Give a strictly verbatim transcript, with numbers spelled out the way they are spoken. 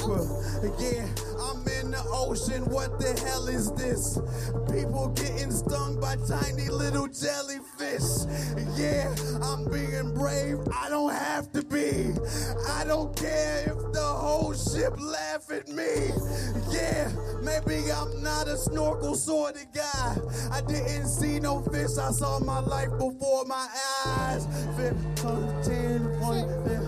Yeah, I'm in the ocean, what the hell is this? People getting stung by tiny little jellyfish. Yeah, I'm being brave, I don't have to be. I don't care if the whole ship laugh at me. Yeah, maybe I'm not a snorkel sort of guy. I didn't see no fish, I saw my life before my eyes. fifteen, one,